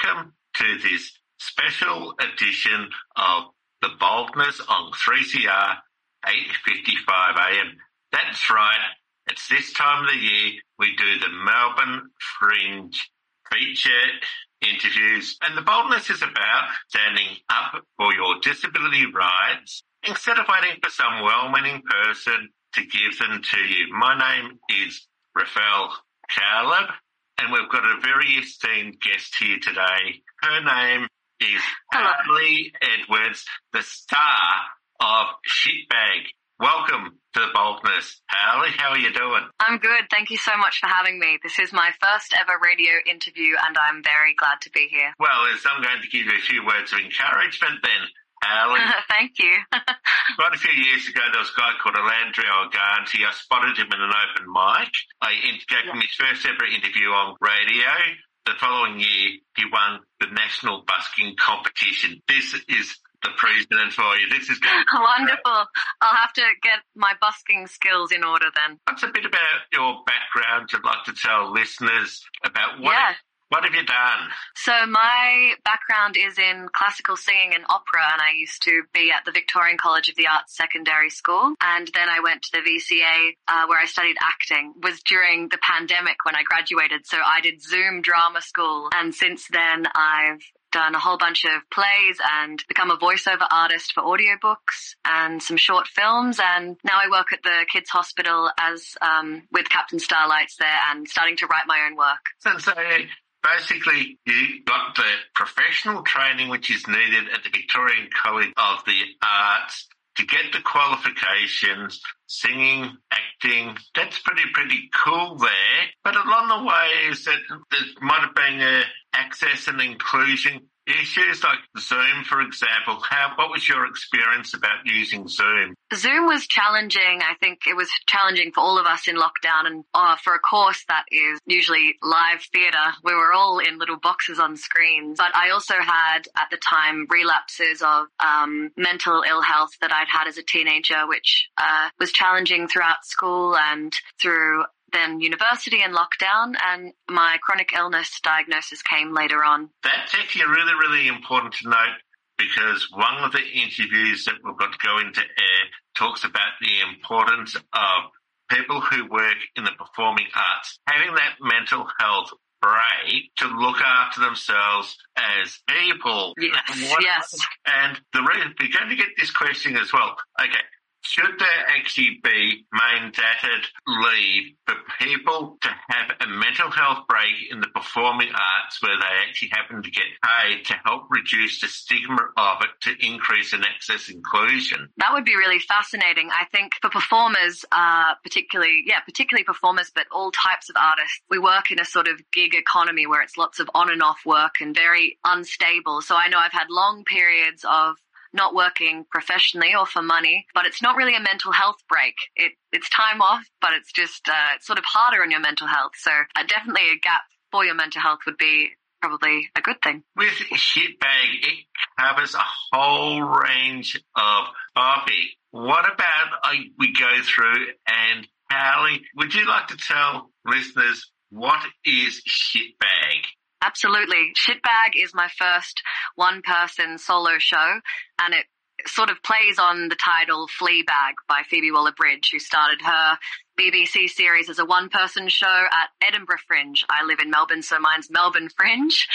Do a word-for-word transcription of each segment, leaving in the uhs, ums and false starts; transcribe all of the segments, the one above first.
welcome to this special edition of The Boldness on three C R eight fifty-five A M. That's right, it's this time of the year we do the Melbourne Fringe feature interviews, and The Boldness is about standing up for your disability rights instead of waiting for some well-meaning person to give them to you. My name is Rafael Caleb, and we've got a very esteemed guest here today. Her name is Harley Edwards, the star of Shitbag. Welcome to The Boldness. Harley, how are you doing? I'm good. Thank you so much for having me. This is my first ever radio interview, and I'm very glad to be here. Well, as I'm going to give you a few words of encouragement then, Harley. Thank you. Quite a few years ago, there was a guy called Alandrio Arganti. I spotted him in an open mic. I gave him his first ever interview on radio. The following year, he won the National Busking Competition. This is the president for you. This is going to wonderful. I'll have to get my busking skills in order then. What's a bit about your background you'd like to tell listeners about what, yeah. what have you done? So my background is in classical singing and opera, and I used to be at the Victorian College of the Arts Secondary School, and then I went to the V C A uh, where I studied acting. It was during the pandemic when I graduated, so I did Zoom drama school, and since then I've done a whole bunch of plays and become a voiceover artist for audiobooks and some short films, and now I work at the Kids Hospital as um, with Captain Starlights there and starting to write my own work. So, so basically you got the professional training which is needed at the Victorian College of the Arts to get the qualifications, singing, acting. That's pretty, pretty cool there. But along the way is that there might have been a access and inclusion issues like Zoom, for example. How, what was your experience about using Zoom? Zoom was challenging. I think it was challenging for all of us in lockdown, and uh, for a course that is usually live theatre, we were all in little boxes on screens. But I also had, at the time, relapses of um, mental ill health that I'd had as a teenager, which uh, was challenging throughout school and through then university and lockdown, and my chronic illness diagnosis came later on. That's actually really, really important to note, because one of the interviews that we've got to go into air talks about the importance of people who work in the performing arts having that mental health break to look after themselves as people. Yes, what, yes. And the reason, we're going to get this question as well. Okay. Should there actually be mandated leave for people to have a mental health break in the performing arts where they actually happen to get paid to help reduce the stigma of it to increase in access inclusion? That would be really fascinating. I think for performers, uh, particularly, yeah, particularly performers, but all types of artists, we work in a sort of gig economy where it's lots of on and off work and very unstable. So I know I've had long periods of not working professionally or for money, but it's not really a mental health break. It, it's time off, but it's just uh, it's sort of harder on your mental health. So uh, definitely a gap for your mental health would be probably a good thing. With Shitbag, it covers a whole range of topics. What about uh, we go through, and Harley, would you like to tell listeners what is Shitbag? Absolutely. Shitbag is my first one-person solo show, and it sort of plays on the title Fleabag by Phoebe Waller-Bridge, who started her B B C series as a one-person show at Edinburgh Fringe. I live in Melbourne, so mine's Melbourne Fringe.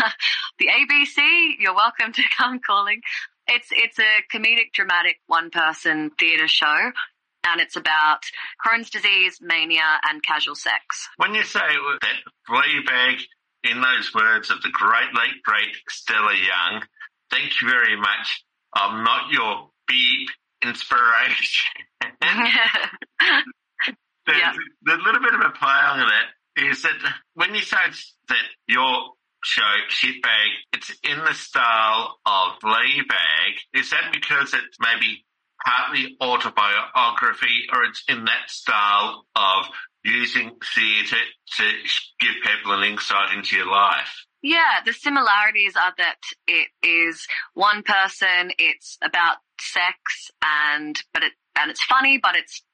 The A B C, you're welcome to come calling. It's, it's a comedic, dramatic one-person theatre show, and it's about Crohn's disease, mania, and casual sex. When you say that Fleabag, in those words of the great, late, great Stella Young, thank you very much. I'm not your beep inspiration. There's yeah. a little bit of a play on that is that when you say that your show, Shitbag, it's in the style of Fleabag, is that because it's maybe partly autobiography, or it's in that style of using theatre to give people an insight into your life? Yeah, the similarities are that it is one person, it's about sex, and but it and it's funny, but it's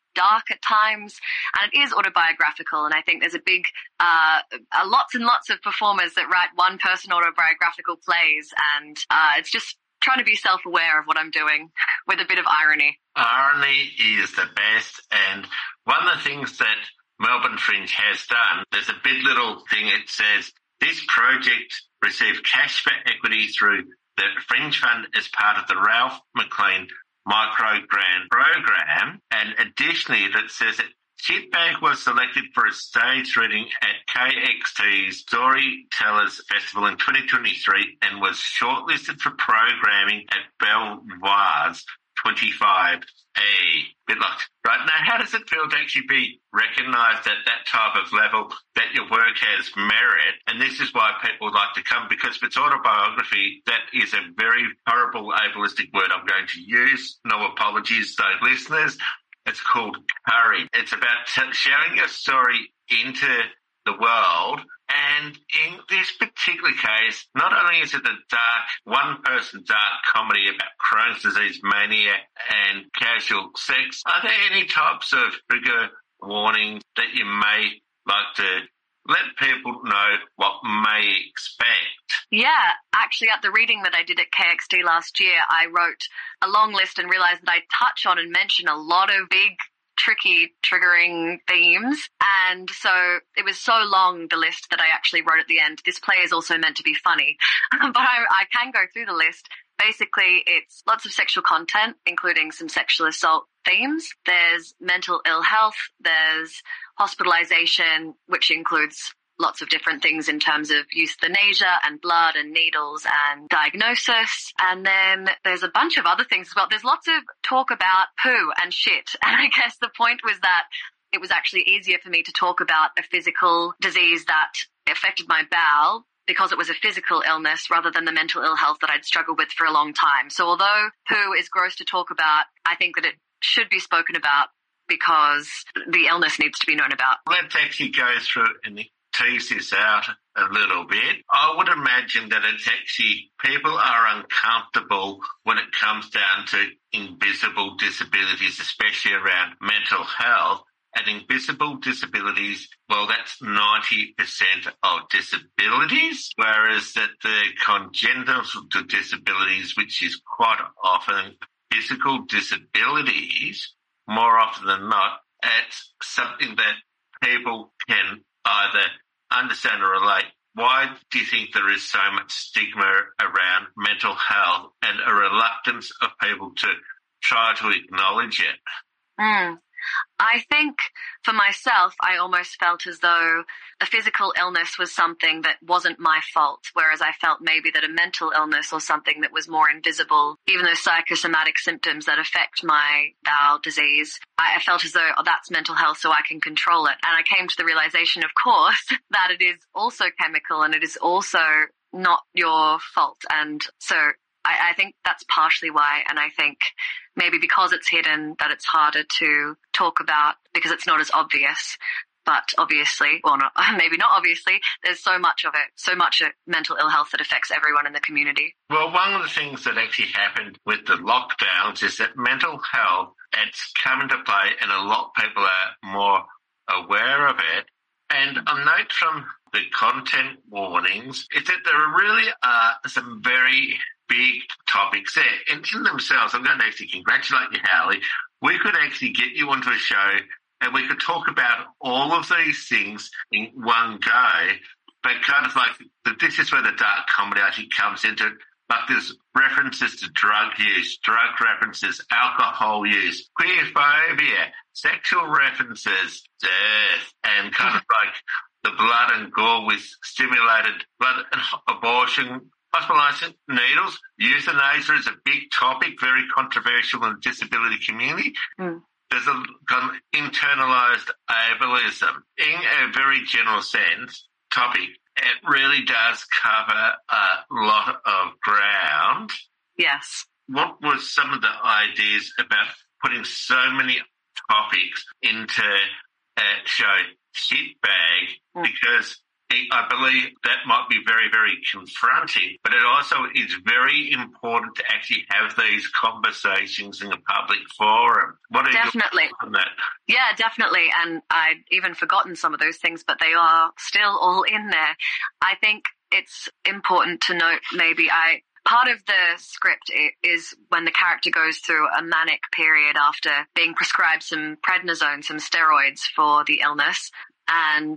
dark at times, and it is autobiographical. And I think there's a big, uh, uh, lots and lots of performers that write one-person autobiographical plays, and uh, it's just trying to be self-aware of what I'm doing with a bit of irony. Irony is the best, and one of the things that Melbourne Fringe has done, there's a big little thing. It says, this project received cash for equity through the Fringe Fund as part of the Ralph McLean Micro Grant Program, and additionally that says that Shitbag was selected for a stage reading at K X T's Storytellers Festival in twenty twenty-three and was shortlisted for programming at Belvoir's twenty-five A. Bit like, right now, how does it feel to actually be recognised at that type of level, that your work has merit? And this is why people like to come, because if it's autobiography, that is a very horrible ableistic word I'm going to use. No apologies, though, listeners. It's called courage. It's about t- sharing your story into the world. And in this particular case, not only is it a dark, one-person dark comedy about Crohn's disease mania and casual sex, are there any types of trigger warnings that you may like to let people know what may expect? Yeah, actually at the reading that I did at K X T last year, I wrote a long list and realised that I touch on and mention a lot of big, tricky, triggering themes. And so it was so long, the list, that I actually wrote at the end, this play is also meant to be funny. But I, I can go through the list. Basically, it's lots of sexual content, including some sexual assault themes. There's mental ill health. There's hospitalization, which includes lots of different things in terms of euthanasia and blood and needles and diagnosis. And then there's a bunch of other things as well. There's lots of talk about poo and shit. And I guess the point was that it was actually easier for me to talk about a physical disease that affected my bowel because it was a physical illness rather than the mental ill health that I'd struggled with for a long time. So although poo is gross to talk about, I think that it should be spoken about because the illness needs to be known about. Let's actually go through and tease this out a little bit. I would imagine that it's actually, people are uncomfortable when it comes down to invisible disabilities, especially around mental health. And invisible disabilities, well, that's ninety percent of disabilities, whereas that the congenital disabilities, which is quite often physical disabilities, more often than not, it's something that people can either understand or relate. Why do you think there is so much stigma around mental health and a reluctance of people to try to acknowledge it? Mm. I think for myself, I almost felt as though a physical illness was something that wasn't my fault, whereas I felt maybe that a mental illness or something that was more invisible, even those psychosomatic symptoms that affect my bowel disease, I, I felt as though, oh, that's mental health, so I can control it. And I came to the realization, of course, that it is also chemical and it is also not your fault. And so I, I think that's partially why, and I think maybe because it's hidden that it's harder to talk about because it's not as obvious. But obviously, well, not, maybe not obviously, there's so much of it, so much mental ill health that affects everyone in the community. Well, one of the things that actually happened with the lockdowns is that mental health, it's come into play and a lot of people are more aware of it. And a note from the content warnings is that there really are some very big topics there. And in themselves, I'm going to actually congratulate you, Hallie. We could actually get you onto a show and we could talk about all of these things in one go, but kind of like, this is where the dark comedy actually comes into it. Like there's references to drug use, drug references, alcohol use, queerphobia, sexual references, death, and kind of like the blood and gore with stimulated blood and abortion, hospitalization, needles. Euthanasia is a big topic, very controversial in the disability community. Mm. There's a kind of internalized ableism. In a very general sense, topic, it really does cover a lot of ground. Yes. What were some of the ideas about putting so many topics into a show, Shitbag? Mm. Because I believe that might be very, very confronting, but it also is very important to actually have these conversations in a public forum. What are Definitely. your thoughts on that? Yeah, definitely. And I'd even forgotten some of those things, but they are still all in there. I think it's important to note maybe I... Part of the script is when the character goes through a manic period after being prescribed some prednisone, some steroids for the illness, and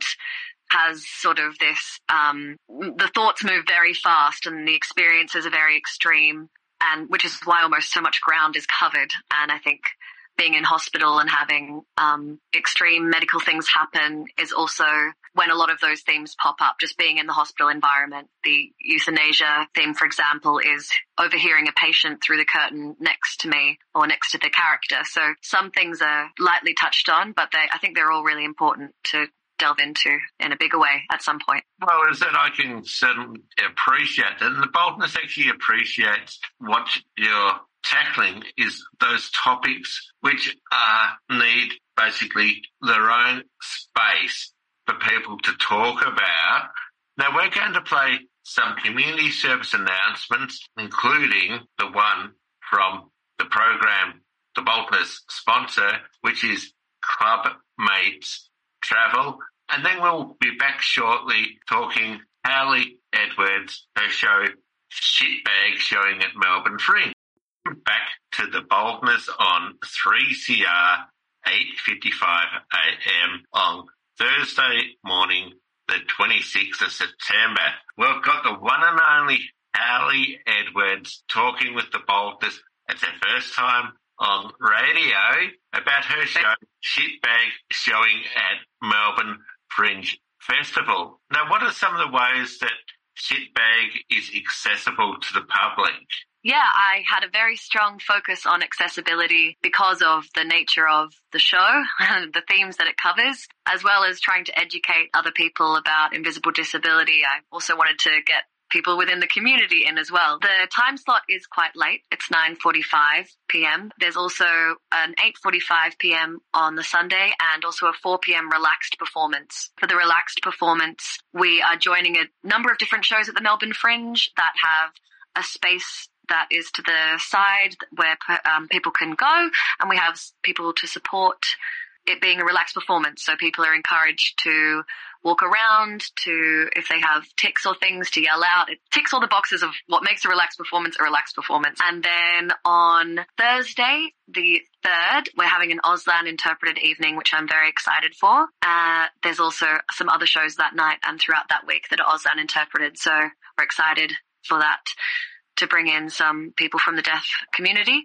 has sort of this, um, the thoughts move very fast and the experiences are very extreme, and which is why almost so much ground is covered. And I think being in hospital and having um, extreme medical things happen is also when a lot of those themes pop up, just being in the hospital environment. The euthanasia theme, for example, is overhearing a patient through the curtain next to me or next to the character. So some things are lightly touched on, but they, I think they're all really important to delve into in a bigger way at some point. Well, is that I can certainly appreciate that. And the Boldness actually appreciates what you're tackling is those topics which uh, need basically their own space for people to talk about. Now, we're going to play some community service announcements, including the one from the program, the Boldness sponsor, which is Club Mates Travel. And then we'll be back shortly talking Hayley Edwards, her show Shitbag, showing at Melbourne Fringe. Back to the Boldness on three C R, eight fifty-five a.m. on Thursday morning, the twenty-sixth of September. We've got the one and only Hayley Edwards talking with the Boldness. It's her first time on radio about her show, Shitbag, showing at Melbourne Fringe Festival. Now, what are some of the ways that Shitbag is accessible to the public? Yeah, I had a very strong focus on accessibility because of the nature of the show and the themes that it covers, as well as trying to educate other people about invisible disability. I also wanted to get people within the community in as well. The time slot is quite late. It's nine forty-five p.m. There's also an eight forty-five p.m. on the Sunday and also a four p.m. relaxed performance. For the relaxed performance, we are joining a number of different shows at the Melbourne Fringe that have a space that is to the side where um, people can go, and we have people to support it being a relaxed performance. So people are encouraged to walk around, to, if they have tics or things, to yell out. It ticks all the boxes of what makes a relaxed performance a relaxed performance. And then on Thursday, the third, we're having an Auslan interpreted evening, which I'm very excited for. Uh, there's also some other shows that night and throughout that week that are Auslan interpreted. So we're excited for that, to bring in some people from the deaf community.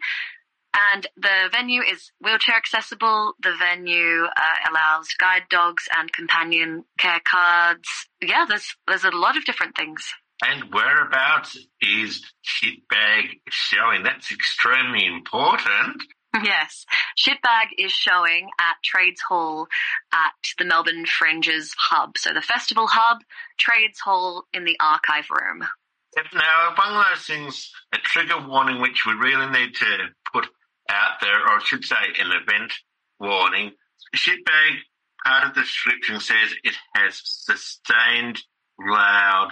And the venue is wheelchair accessible. The venue uh, allows guide dogs and companion care cards. Yeah, there's there's a lot of different things. And whereabouts is Shitbag showing? That's extremely important. Yes. Shitbag is showing at Trades Hall at the Melbourne Fringe's hub. So the festival hub, Trades Hall in the archive room. Now, one of those things, a trigger warning which we really need to put out there, or I should say an event warning. Shitbag, part of the description says it has sustained loud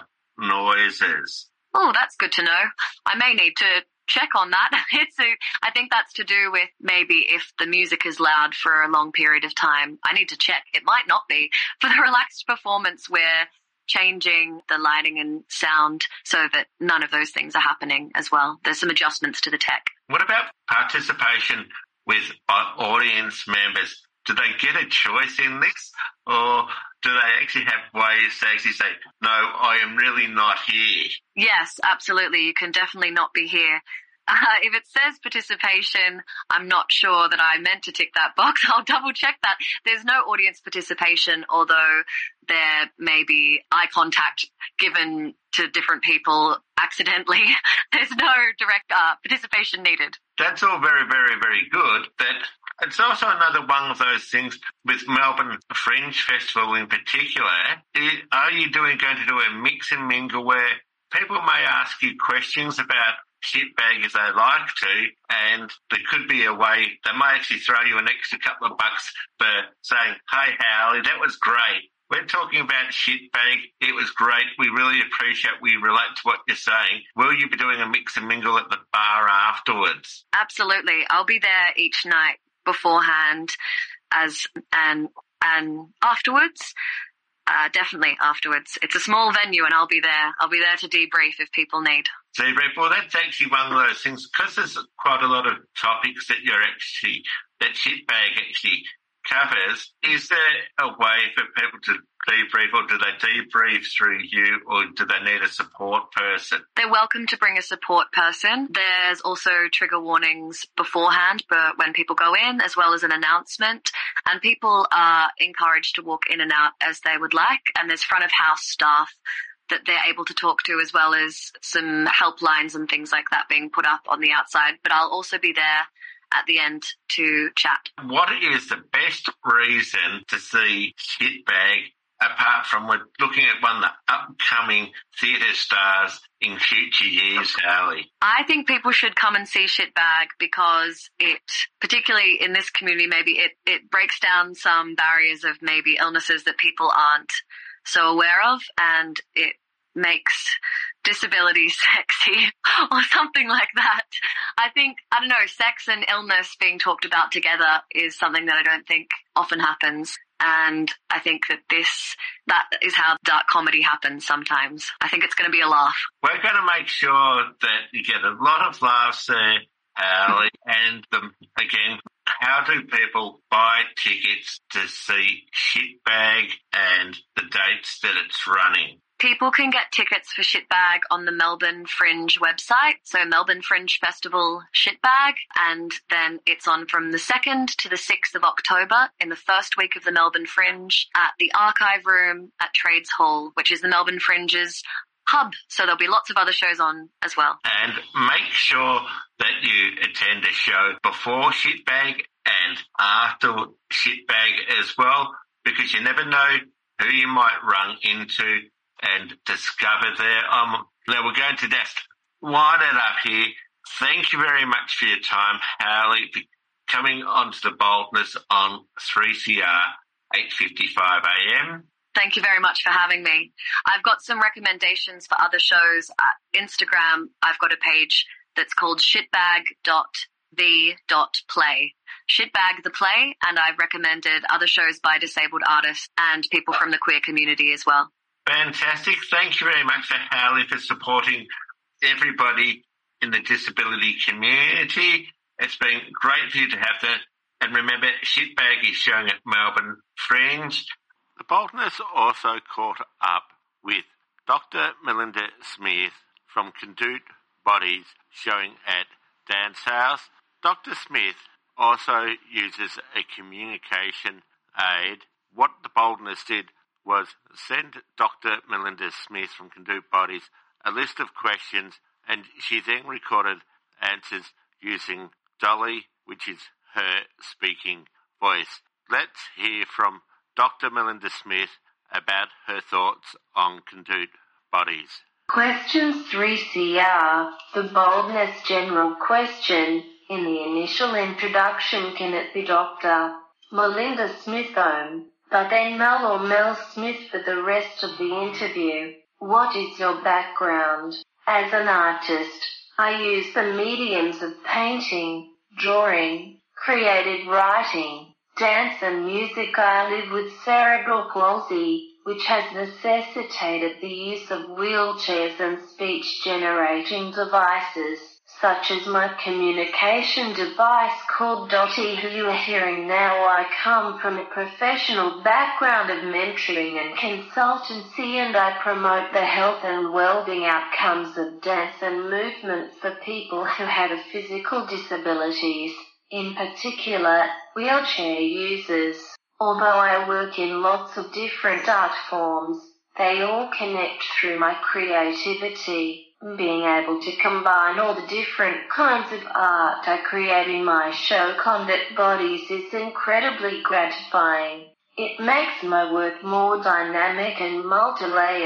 noises. Oh, that's good to know. I may need to check on that. It's a, I think that's to do with maybe if the music is loud for a long period of time. I need to check. It might not be. For the relaxed performance, we're changing the lighting and sound so that none of those things are happening as well. There's some adjustments to the tech. What about participation with audience members? Do they get a choice in this, or do they actually have ways to actually say, no, I am really not here? Yes, absolutely. You can definitely not be here. Uh, if it says participation, I'm not sure that I meant to tick that box. I'll double check that. There's no audience participation, although there may be eye contact given to different people accidentally. There's no direct uh, participation needed. That's all very, very, very good. That it's also another one of those things with Melbourne Fringe Festival in particular. Are you doing going to do a mix and mingle where people may ask you questions about Shitbag if they like to, and there could be a way they may actually throw you an extra couple of bucks for saying, hey, Hayley, that was great. We're talking about shitbag. It was great. We really appreciate, we relate to what you're saying. Will you be doing a mix and mingle at the bar afterwards? Absolutely. I'll be there each night beforehand as and and afterwards. Uh, definitely afterwards. It's a small venue and I'll be there. I'll be there to debrief if people need. Debrief, well, that's actually one of those things, because there's quite a lot of topics that you're actually, that shitbag actually covers. Is there a way for people to debrief, or do they debrief through you, or do they need a support person? They're welcome to bring a support person. There's also trigger warnings beforehand, but when people go in, as well as an announcement, and people are encouraged to walk in and out as they would like, and there's front of house staff that they're able to talk to, as well as some helplines and things like that being put up on the outside. But I'll also be there at the end to chat. What is the best reason to see shitbag, apart from we're looking at one of the upcoming theatre stars in future years, Harley? I think people should come and see Shitbag because it, particularly in this community, maybe it, it breaks down some barriers of maybe illnesses that people aren't so aware of, and it makes disability sexy or something like that. I think, I don't know, sex and illness being talked about together is something that I don't think often happens. And I think that this, that is how dark comedy happens sometimes. I think it's going to be a laugh. We're going to make sure that you get a lot of laughs there, Harley. And the, again, how do people buy tickets to see Shitbag and the dates that it's running? People can get tickets for Shitbag on the Melbourne Fringe website, so Melbourne Fringe Festival Shitbag, and then it's on from the second to the sixth of October in the first week of the Melbourne Fringe at the Archive Room at Trades Hall, which is the Melbourne Fringe's hub, so there'll be lots of other shows on as well. And make sure that you attend a show before Shitbag and after Shitbag as well, because you never know who you might run into and discover there. Um, now we're going to just wind it up here. Thank you very much for your time, Harley, for coming onto the Boldness on three C R eight fifty-five A M. Thank you very much for having me. I've got some recommendations for other shows. At Instagram, I've got a page that's called shitbag dot the dot play. Shitbag the play, and I've recommended other shows by disabled artists and people from the queer community as well. Fantastic. Thank you very much, Harley, for supporting everybody in the disability community. It's been great for you to have that. And remember, Shitbag is showing at Melbourne Fringe. The Boldness also caught up with Doctor Melinda Smith from Conduit Bodies, showing at Dance House. Doctor Smith also uses a communication aid. What the Boldness did was send Doctor Melinda Smith from Conduit Bodies a list of questions, and she then recorded answers using Dolly, which is her speaking voice. Let's hear from Doctor Melinda Smith about her thoughts on Conduit Bodies. Question three C R, the Boldness general question. In the initial introduction, can it be Doctor Melinda Smith on, but then Mel or Mel Smith for the rest of the interview? What is your background? As an artist, I use the mediums of painting, drawing, creative writing, dance and music. I live with cerebral palsy, which has necessitated the use of wheelchairs and speech-generating devices, such as my communication device called Dottie, who you are hearing now. I come from a professional background of mentoring and consultancy, and I promote the health and well-being outcomes of dance and movement for people who have physical disabilities, in particular, wheelchair users. Although I work in lots of different art forms, they all connect through my creativity. Being able to combine all the different kinds of art I create in my show Conduit Bodies is incredibly gratifying. It makes my work more dynamic and multi-layered.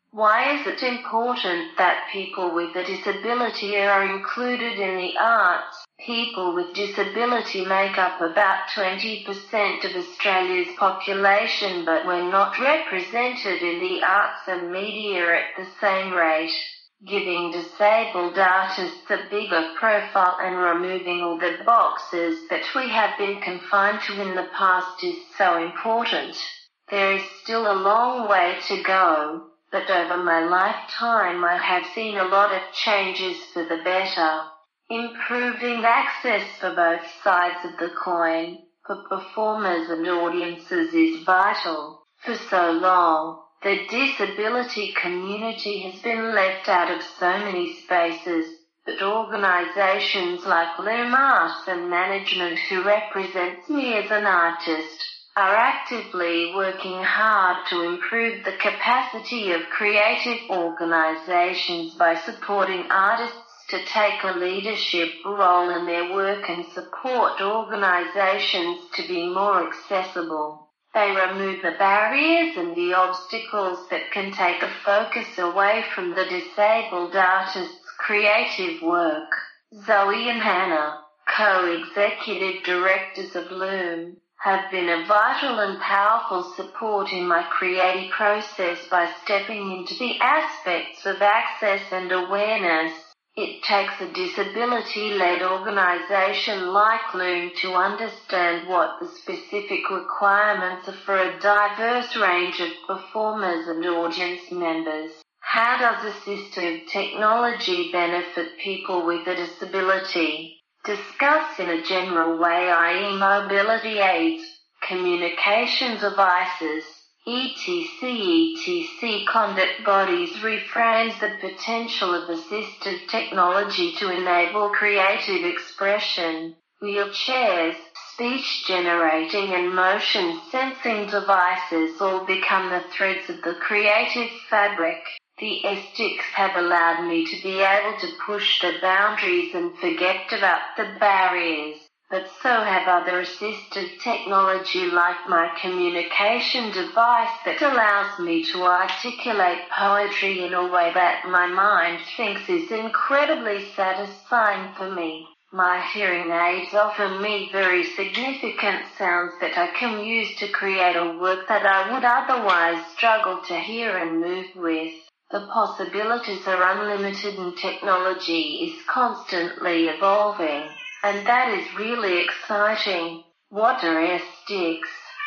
Why is it important that people with a disability are included in the arts? People with disability make up about twenty percent of Australia's population, but we're not represented in the arts and media at the same rate. Giving disabled artists a bigger profile and removing all the boxes that we have been confined to in the past is so important. There is still a long way to go, but over my lifetime I have seen a lot of changes for the better. Improving access for both sides of the coin, for performers and audiences, is vital. For so long, the disability community has been left out of so many spaces, but organisations like Loom Art and Management, who represents me as an artist, are actively working hard to improve the capacity of creative organisations by supporting artists to take a leadership role in their work and support organisations to be more accessible. They remove the barriers and the obstacles that can take the focus away from the disabled artist's creative work. Zoe and Hannah, co-executive directors of Loom, have been a vital and powerful support in my creative process by stepping into the aspects of access and awareness. It takes a disability-led organisation like Loom to understand what the specific requirements are for a diverse range of performers and audience members. How does assistive technology benefit people with a disability? Discuss in a general way, that is mobility aids, communication devices, et cetera, et cetera. Conduit bodies reframes the potential of assistive technology to enable creative expression. Wheelchairs, speech generating and motion sensing devices all become the threads of the creative fabric. The S T I Cs have allowed me to be able to push the boundaries and forget about the barriers. But so have other assistive technology like my communication device that allows me to articulate poetry in a way that my mind thinks is incredibly satisfying for me. My hearing aids offer me very significant sounds that I can use to create a work that I would otherwise struggle to hear and move with. The possibilities are unlimited and technology is constantly evolving. And that is really exciting. What are S T I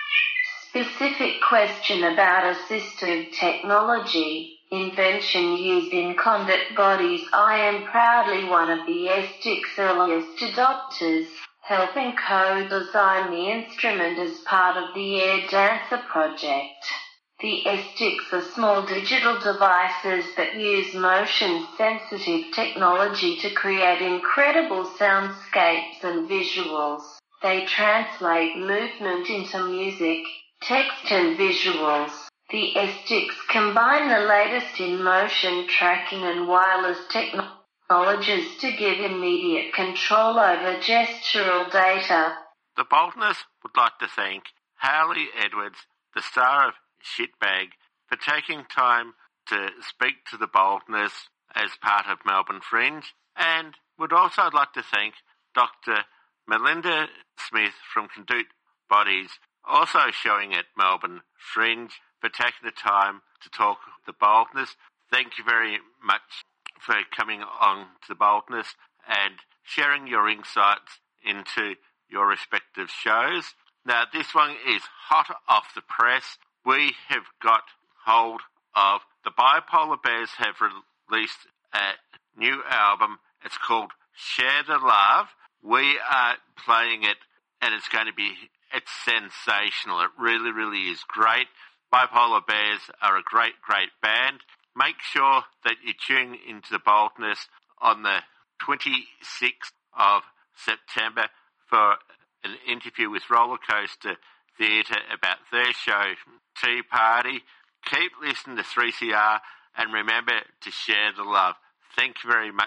Cs? Specific question about assistive technology, invention used in conduit bodies. I am proudly one of the S T I C's earliest adopters, helping co-design the instrument as part of the Air Dancer project. The S T I Cs are small digital devices that use motion-sensitive technology to create incredible soundscapes and visuals. They translate movement into music, text and visuals. The S T I Cs combine the latest in motion tracking and wireless technologies to give immediate control over gestural data. The Boldness would like to thank Hayley Edwards, the star of Shitbag, for taking time to speak to the Boldness as part of Melbourne Fringe, and would also like to thank Doctor Melinda Smith from Conduit Bodies, also showing at Melbourne Fringe, for taking the time to talk the Boldness. Thank you very much for coming on to the Boldness and sharing your insights into your respective shows. Now, this one is hot off the press. We have got hold of the Bipolar Bears have released a new album. It's called Share the Love. We are playing it and it's going to be, it's sensational. It really, really is great. Bipolar Bears are a great, great band. Make sure that you tune into the Boldness on the twenty-sixth of September for an interview with Roller Coaster Theatre about their show, Tea Party. Keep listening to three C R and remember to share the love. Thank you very much